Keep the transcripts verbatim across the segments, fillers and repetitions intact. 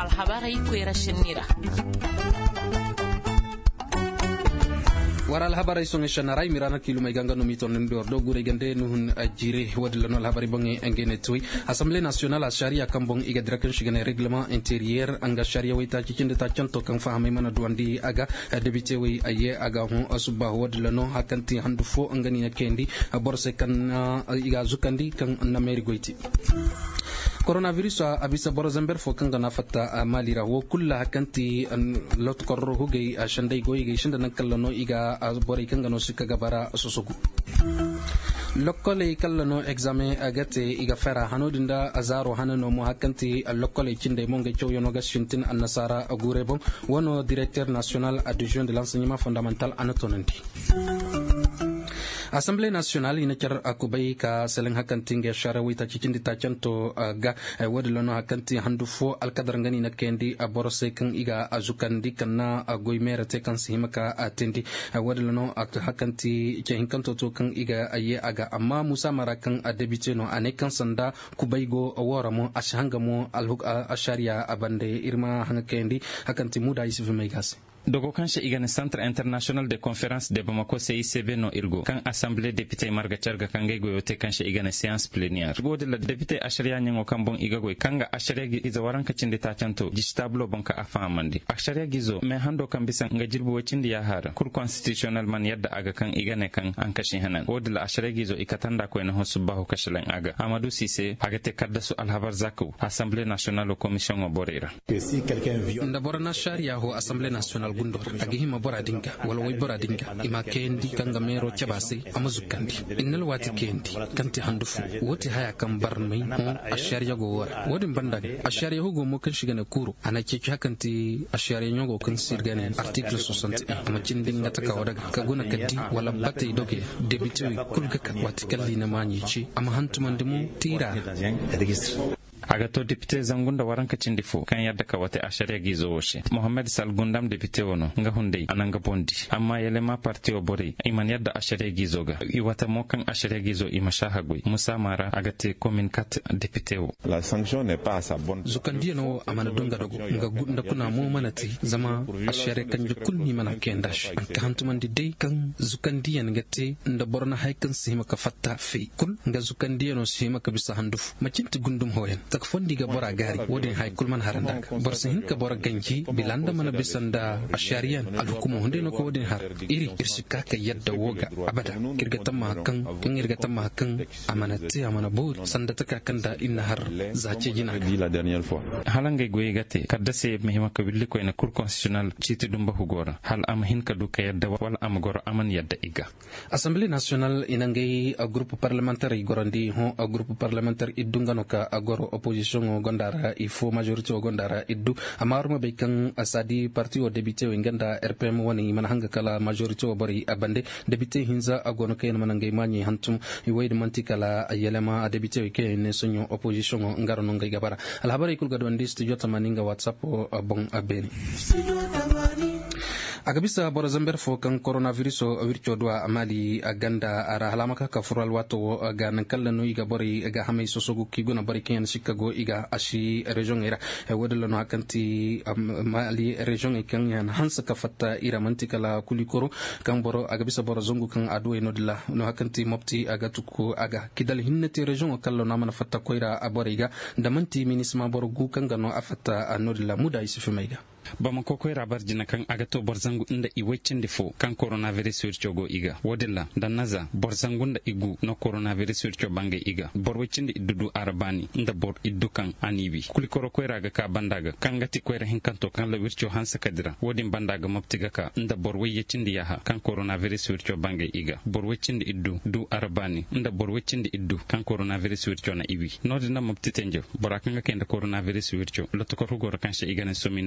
alhabarai kwera shinira wara alhabarai songe shanarai mirana kilu mai ganga no mito ndo do gure gande no hun ajire wadla no alhabari bonge engene toy assemblée nationale sharia kambong iga drakan shigane règlement intérieur anga sharia wita cikinde ta canto kan fahame mana duandi aga député wi aye aga hon asubah wadla no hakanti handu fo angani na kendi borse kan iga zukandi kan na meri goiti coronavirus abisa borozamber fo kanga na fatta malira wo kulla hakanti lot korro hugay shanday goyi gay shinda nakallano iga bori kanga no sikka gabara sosogu lokkole kallano examen agate iga fera hanodinda azaro hanano mo hakanti lokkole cinde mo ngay cioyono gashintin annasara agurebo wono directeur national adjoint de l'enseignement fondamental anatonandi Assemblée nationale ina car akubay ka seleng hakanti nge shara wita cikindi ta canto ga wadlono hakanti handu fo alkadar ngani na kendi aborose kan iga azukandi kana goymere te kan sihimaka atendi wadlono hakanti ke hinkanto to kan iga aye aga amma musa marakan adebite no ane kan sanda kubaygo woramo ashangamo alhuk asharia abande irma hankendi hakanti muda isifu meigase dogo kan she igane centre international de conférence de Bamako C I C B no irgo kan assemblée député marga charga kan gay goyote kan she igane séance plénière gode la député ashariya nyango kan bon iga goy kanga ashariya gi iza waran ka cinde ta canto gistablo banka afamandi ashariya gizo me hando kan bisan nga jirbo wacindi ya hara cour constitutionnel man yadda aga kan igane kan an kashi hanan gode la ashariya gizo ikatanda ko en hosubahu kashilan aga Amadou Cissé agate kaddasu alhabar zakou assemblée nationale commission oborera ndabora na sharia ho assemblée nationale gundo agihima bora dinga wala way bora dinga ima kendi kanga mero chabase amazukandi innal wati kendi kanti handufu woti haya kan barmai ho ashariya go wara wodin bandaga ashariya hugo mo kan shigana kuro ana keke hakanti ashariya nyogo kan sirgane article soixante et un ama cindin ngata ka wadaga kaguna kaddi wala batay doge député kulga ka wati kalli na manyici ama hantumande mu tira agato député zangunda waranka cindifo kan yadda ka wate ashariya gizo woshe Mohamed Sal Gundam député wono nga hunde ananga bondi amma yelema parti o bori iman yadda ashariya gizo ga iwata mo kan ashariya gizo imashaha goy Musa Mara agate commune quatre député wo la sanction n'est pas à sa bonne zukandiya no amana donga dogo nga gunda kuna mo manati zama ashariya kan kulni mana kendash an ka hantumandi dai kan zukandiya ngate nda borna haykan sima ka fatta fi kul nga zukandiya no sima ka bisa handuf macinti gundum hoyen tak fondi ga bora gari wodin hay kulman haranda borsa hin ka bora ganji bilanda mana bisanda ashariyan alhukumu hunde no ko wodin har iri irshika ka yadda woga abada kirga tamma kan kin irga tamma kan amanati amana bur sanda taka kanda inna har zace jina la dernière fois halanga goyi gate kadda se mehima ka billi ko ina cour constitutionnel citi dum ba hugora hal am hin ka du ka yadda wala am goro aman yadda iga assemblée nationale ina ngay a groupe parlementaire gorandi ho a groupe parlementaire idungano ka agoro opposition o gondara il faut majorité o gondara iddu amaruma be kan asadi parti o député o nganda R P M woni man hanga kala majorité o bari abande député hinza agono kay man ngay mani hantum i wayde manti kala yelema député o kay ne sonyo opposition o ngaro no ngay gabara al habari kul gado ndi studio tamaninga whatsapp o bon abeni agabisa borazamber fo kan coronavirus o wircho do amali aganda ara halamaka ka fural wato ga nan kallano iga bori ga hamay sosogu kiguna bari ken Chicago iga ashi region era wadala no hakanti mali region e kan yan hansa ka fatta ira mantikala kulikoro kan boro agabisa borazongu kan adu no dilla no hakanti mopti aga tukko aga kidal hinnati region o kallo na mana fatta koira aboriga damanti minisma borogu kan gano afatta anodilla muda isifu maiga Bamako ko rabar jina kan agato borzangu inda iwecinde fo kan coronavirus wircogo iga wodilla danaza borzangunda igu no coronavirus wirco bange iga borwecinde iddudu arabani inda bor iddu kan anibi kuli koro ko raga ka bandaga kan gati ko ra hinkanto kan la wirco hansa kadira wodin bandaga maptiga ka inda borwecinde yaha kan coronavirus wirco bange iga borwecinde iddu du arabani inda borwecinde iddu kan coronavirus wirco na ibi nodina maptitenje borakanga kenda coronavirus wirco lotto ko rugor kan she igane somine dolo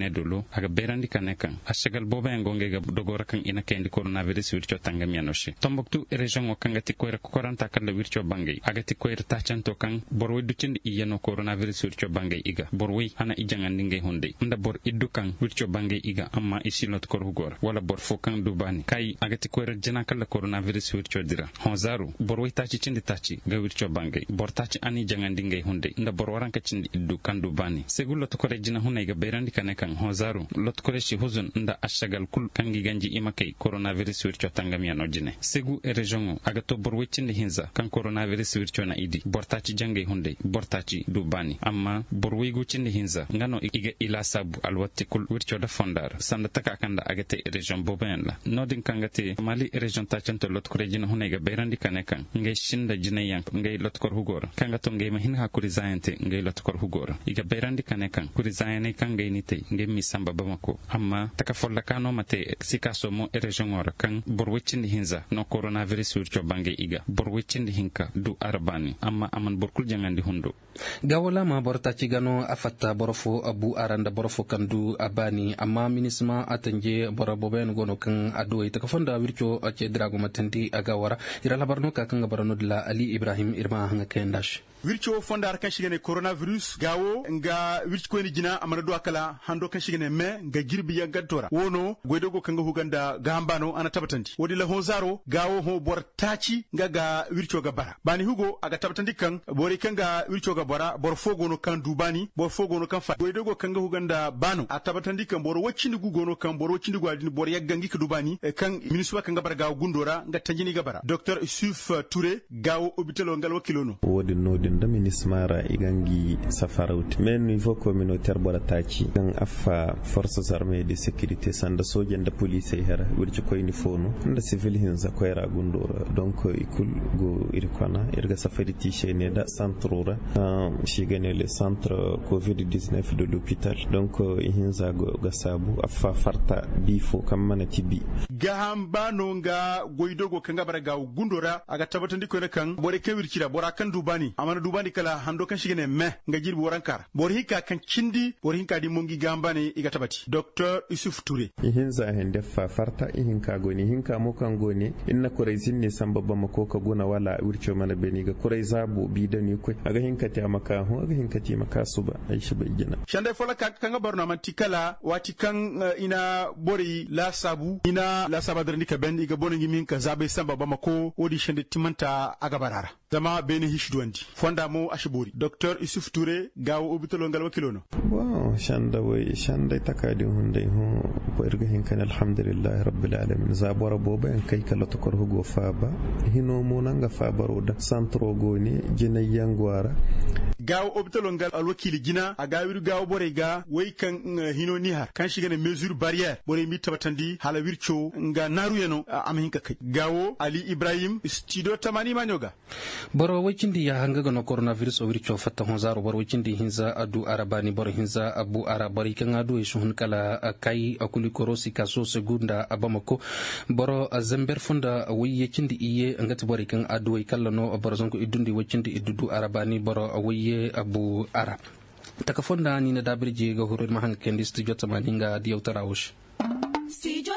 aga berandi kanekan ashagal boba ngonge ga dogora kan ina kendi coronavirus wircho tangam yanoshi Tombouctou region o kangati koyra koranta kala wircho bangay agati koyra tachanto kan borwe ducindi iyano coronavirus wircho bangay iga borwe hana ijangandi ngay hunde nda bor iddu kan wircho bangay iga amma isilot kor hugor wala bor fo kan dubani kai agati koyra jena kala coronavirus wircho dira honzaru borwe tachi cindi tachi ga wircho bangay bor tachi ani jangandi ngay hunde nda bor waranka cindi iddu kan dubani segulo to kore jina hunay ga berandi kanekan honzaru lot kore shi huzun nda ashagal kul kangi ganji imakay coronavirus wircho tangam yano jine segu e region aga to bor weccinde hinza kan coronavirus wircho na idi bortaci jange hunde bortaci dubani amma bor weygu cinde hinza ngano iga ila sabu alwatti kul wircho da fondar sanda taka kanda agate region boben la nodin kangate mali region ta chanto lot ko region hunega berandi kanekan ngay shinda jine yank ngay lot ko hugor kanga to ngay mahin ha kuri zayante ngay lot ko hugor iga berandi kanekan kuri zayane kangay nite ngay mi samba bamako amma taka folla kano mate sikaso mo e region ora kan bor weccinde hinza no coronavirus wircho bange iga bor weccinde hinka du arbani amma aman bor kul jangandi hundo gawala ma borta cigano afatta borofo abu aranda borofo kandu abani amma minisma atanje borabo ben gono kan ado ita ka fonda wircho ace drago matandi agawara ira labarno ka kan gabarano dila Ali Ibrahim irma hanga kendash wircho fondar kan shigene coronavirus gawo nga wircho ko ni jina amana do akala hando kan shigene me nga girbi ya gadtora wono goydogo kan huganda gambano ana tabatandi wodi la honzaro gawo ho bor taci nga ga wircho ga bara bani hugo aga tabatandi kan bori kan ga wircho ga bara bor fogono kan dubani bor fogono kan fa goydogo kan huganda bano a tabatandi kan bor waccindi gugono kan bor waccindi gwadini bor yaggangi ka dubani e kan ministre kan ga bara gawo gundora nga tanjini ga bara docteur Yusuf Touré gawo hôpital ngal wakilono wodi nodin da minismara igangi safarawti men niveau communautaire bora taci kan afa forces armées de sécurité sanda sojen da police hera wirci koyni fono nda civil hinza koyra gundora donc ikul go irkwana irga safari tishe ne da centrora shi gane le centre covid dix-neuf de l'hôpital donc hinza go gasabu afa farta bifo kamana tibi gahamba nonga goidogo kanga baraga gundora aga tabatandi ko ne kan bore kewirkira bora kan dubani amana dubani kala hando kan shigene me nga jirbi warankar bor hika kan kindi bor hinka di mongi gambane iga tabati docteur Yusuf Touré hinza hende fa farta hinka goni hinka mo kan goni inna kurezin ne san babba mako ka gona wala wircho mana beni ga kureza bu bidani ko aga hinka ta maka ho aga hinka ti maka suba ai shi bai gina shanda fola ka kan barno man tikala wati kan uh, ina bori la sabu ina la sabadar nika ben iga boningi min ka zabe san babba mako wodi shande timanta aga barara zama beni hishduandi fonda mo ashibori docteur Yusuf Touré gawo obitolo ngal wakilono wow shanda way shanda takadi hunde ho berga hin kan alhamdulillah rabbil alamin zabora boba en kay kala to korho go faba hino mo nanga fabaro da santro goni jina yangwara gawo obitolo ngal alwakili gina a gawiru gawo bore ga way kan uh, hino niha kan shigane mesure barrière bore mi tabatandi hala wircho nga naru yeno uh, am hinka kay gawo Ali Ibrahim studio tamani manyoga boro wacindi ya hanga gono coronavirus o wircho fatta honzaro boro wacindi hinza adu arabani boro hinza abu arabari kan adu ishun kala kai akuli korosi kaso segunda abamako boro zamber funda wiye cindi iye ngati bori kan adu kallano boro zonko idundi wacindi idudu arabani boro wiye abu arab taka fonda ni na dabirje ga hurul mahanga kendi studio tamaninga diyawtarawush Studio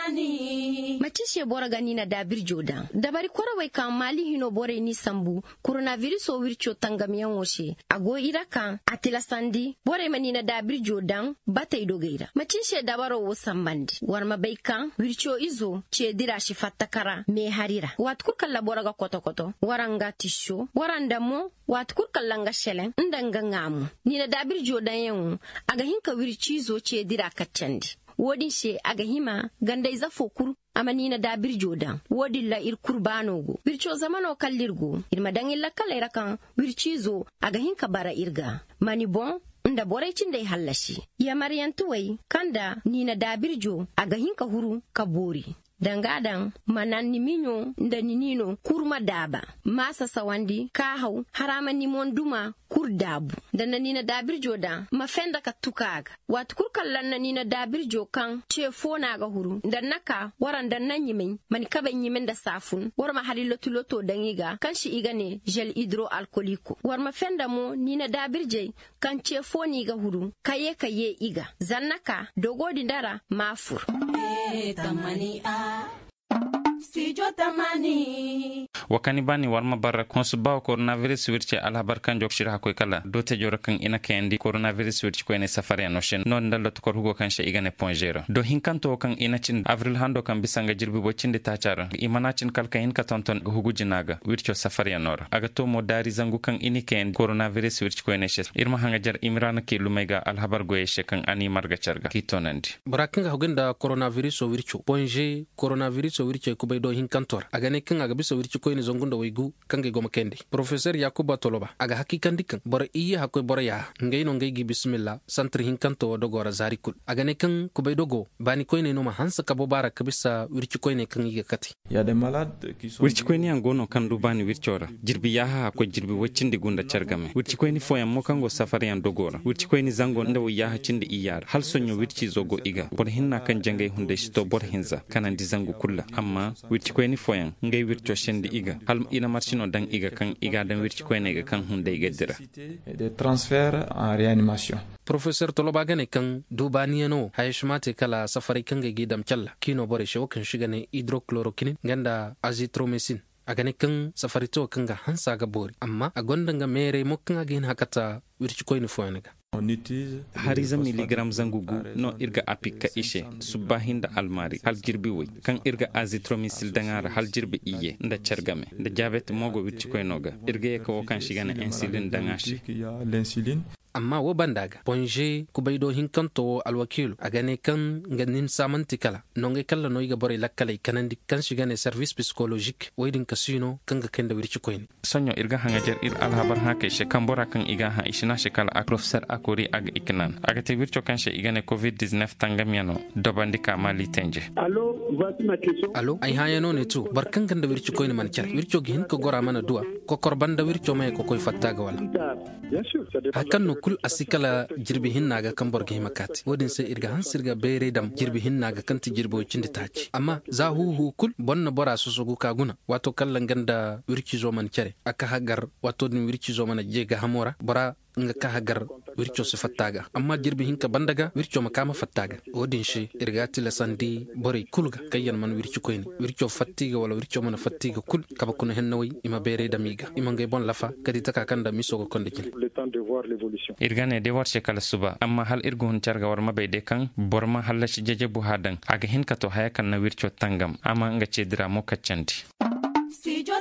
tamani matishe bora gani na dabir joda dabari kora wai kan mali hino bore ni sambu coronavirus o wircho tangamiyan woshe ago iraka atila sandi bore mani na dabir jodan bata idogeira matishe dabaro wo sambandi warma baika wircho izo ce dira shi fattakara me harira watkur kala bora ga koto koto waranga tisho waranda mo watkur kala nga shelen ndanga ngamu ni na dabir jodan yan aga hinka wirchi zo ce dira kaccandi wodin she aga hima ganda iza fokur amanina dabir jodan wodin la ir kurbanogo bircho zamano kallirgo irma dangilla kala irakan birchizo aga hinka bara irga mani bon nda borecin dai hallashi ya maryantu wai kanda nina dabirjo aga hinka huru kabori dangadan manan niminyo nda ninino kurma daba masa sawandi kahau harama nimon duma kur dabu da nanina dabir joda mafenda ka tukaga wat kur kallan nanina dabir jo kan ce fona ga huru dan naka waran dan nan yimin man kaba yimin da safun war ma halilo tuloto dangiga kan shi iga ne gel hydroalcoolique war ma fenda mo nina dabir je kan ce foni ga huru kaye kaye iga zannaka dogodi dara mafur e tamani a Studio Tamani. Wakani bani warma barra konsuba coronavirus wirche ala barkan jok shira koy kala dote jorakan ina kendi coronavirus wirche ko ene safari anoshen non dalla to korgo kan she igane point zero do hinkanto kan ina cin avril hando kan bisanga jirbi bocinde tachara imana cin kalka in ka tonton hugu jinaga wirche safari anora aga to mo dari zangu kan ini ken coronavirus wirche ko ene she irma hanga jar imrana ki lumega al habar goye she kan ani marga charga kitonandi barakinga hugenda coronavirus wirche point zero coronavirus wirche ko do hinkantor aga ne kan aga bisa wirci koyni zongunda waygu kange goma kendi professeur yakuba toloba aga hakikandi kan bor iya hakoy bor ya ngay no ngay gi bismillah centre hinkanto do gora zarikul aga ne kan kubay dogo bani koyni no ma hansa kabo bara kabisa wirci koyni kan yiga kati ya de malade qui sont wirci koyni angono kan du bani wirciora jirbi yaha ko jirbi waccinde gunda chargame wirci koyni foyam mo kango safari an dogora wirci koyni zango ndaw yaha cinde iyar hal sonyo wirci zogo iga bor hinna kan jangay hunde sto bor hinza kanandi zango kulla amma wirci koyni foyan ngay wirco shendi iga hal ina marchino dang iga kan iga dan wirci koyne iga kan hunde iga dira des transferts en réanimation. Professeur Toloba gane kan dubaniano hayshmate kala safari kan ga gidam challa kino bore shewo kan shigane hydrochloroquine ganda azithromycin agane kan safari to kan ga hansa ga bori amma a gondanga mere mokkan agin hakata wirci koyni foyanaga hariza miligram zangugu no irga apika ishe subahinda almari hal jirbi woy kan irga azithromycin dangara hal jirbi iye nda chargame nda jabet mogo wirci koynoga irga ko kan shigana insulin dangashi l'insuline amma wo bandaga ponje kubaydo hinkanto alwakilu agane kan nganin samantikala nonge kala no iga bore lakkale kanandi kan shigane service psychologique woydin kasino kanga kenda wirci koyni sonyo irga hangajer ir alhabar hake she kambora kan iga ha ishina shekala a professeur akori ag iknan agate wirco kan she igane covid nineteen tangamiano dobandika mali tenje allo voici ma question allo ay hayano ne tu barkan kanda wirci koyni man char wirco gi hin ko gora mana duwa ko korbanda wirco may ko koy fattaga wala bien sûr ça dépend hakan kul asikala jirbi hinnaga kan borge himakati wodin sai irga hansirga bere dam jirbi hinnaga kan ti jirbo cindi taci amma za hu hu kul bonna bora susugu kaguna wato kallan ganda wirki zo man cere aka hagar wato din wirki zo man jega hamora bora nga ka hagar wirco se fattaga amma jirbi hinka bandaga wirco makama fattaga wodin shi irga tila sandi bore kulga kayyan man wirci koyni wirco fattiga wala wirco man fattiga kul kaba kuna hennawi ima bere damiga ima ngay bon lafa kadi taka kanda misogo konde kin le temps de voir l'évolution irgane de war shekala suba amma hal irgun charga war mabede kan borma halashi jeje bu hadan aga hinka to hayakan na wirco tangam amma nga cedira mo kaccandi Studio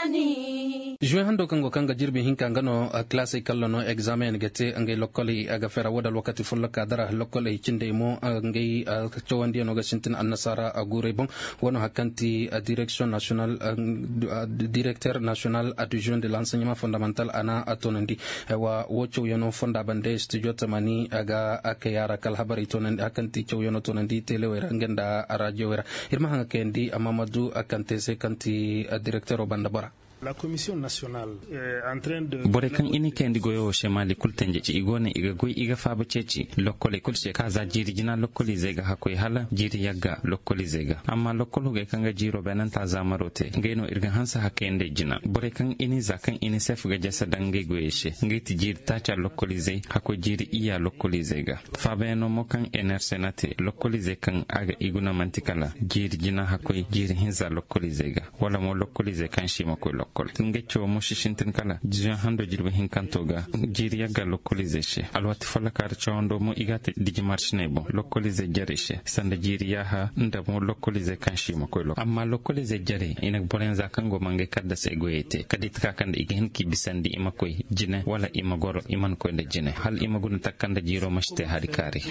Tamani. Jwe hando kango kanga jirbi hinka ngano uh, classe kallo no examen gete ngay lokoli aga fera wadal wakati fulla kadara lokoli cinde mo uh, ngay uh, chawandi no ga sintin annasara agure bon wono hakanti uh, direction national uh, uh, directeur national adjoint de l'enseignement fondamental ana atonandi uh, wa wocho yono fonda bande Studio Tamani aga akayara kal habari tonandi hakanti chow yono tonandi telewera ngenda radio wera irma hanga kendi amamadu akante se kanti uh, directeur Bandabara. La commission nationale est en train de bore kan ini kendi goyo shemali kultenje ci igone iga goy iga faba ceci lokole kulse kaza jiri jina lokoli zega hakoy hala jiri yagga lokoli zega amma lokolo ge kanga jiro benanta zamarote ngeno irga hansa hakende jina bore kan ini zakan ini sef ga jasa dange goyeshe ngiti jiri tacha lokoli ze hakoy jiri iya lokoli zega fabeno mokan ener senate lokoli ze kan aga iguna mantikala jiri jina hakoy jiri hinza lokoli zega wala mo lokoli ze kan shima koy kol ngeccio mo shishintin kala jiyan hando jirbe hinkantoga jiri yaga localisation alwati fala kar chondo mo igate digi marchne bo localize jarishe sanda jiri yaha nda mo localize kanshi mo koy amma localize jare ina bolen zakango mange kadda se goyete kadit ka kanda igen ki bisandi ima koy jine wala ima goro iman koy nda jine hal ima gun takanda jiro mashte harikari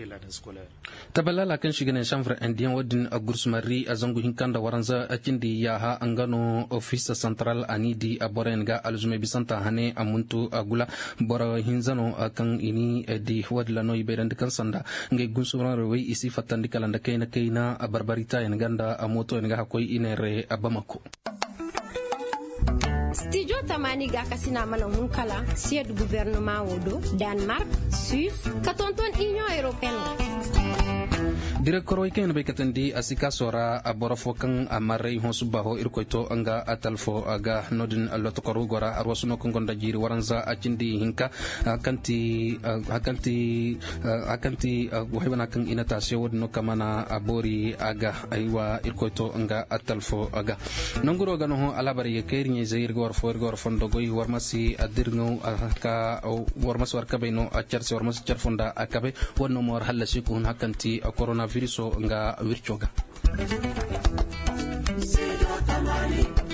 tabalala kan shigane chambre indien wadin agursmari azangu hinkanda waranza akindi yaha angano office central central anidi aboren ga alzume bisanta hane amuntu agula bora hinzano kan ini di wadla no iberan kan sanda nge gunsura rewe isi fatandi kalanda kaina kaina barbarita en ganda amoto en ga koy inere abamako. Studio Tamani ga kasina mana hunkala sied gouvernement wodo Denmark, Suisse, katonton Union Européenne. Direktoro iken be katandi asika sora aborofo kan amare hon subaho irkoito anga atalfo aga nodin alotokoro gora arwasuno kongonda jiri waranza acindi hinka akanti akanti akanti wahibana kan inata sewodno kamana abori aga aywa irkoito anga atalfo aga nonguro gano alabari kerinye zair gor for gor fondo goy warmasi adirno ka warmas warkabeno acharse warmas charfonda akabe wonno mor halasi kun hakanti coronavirus nga wirchoga.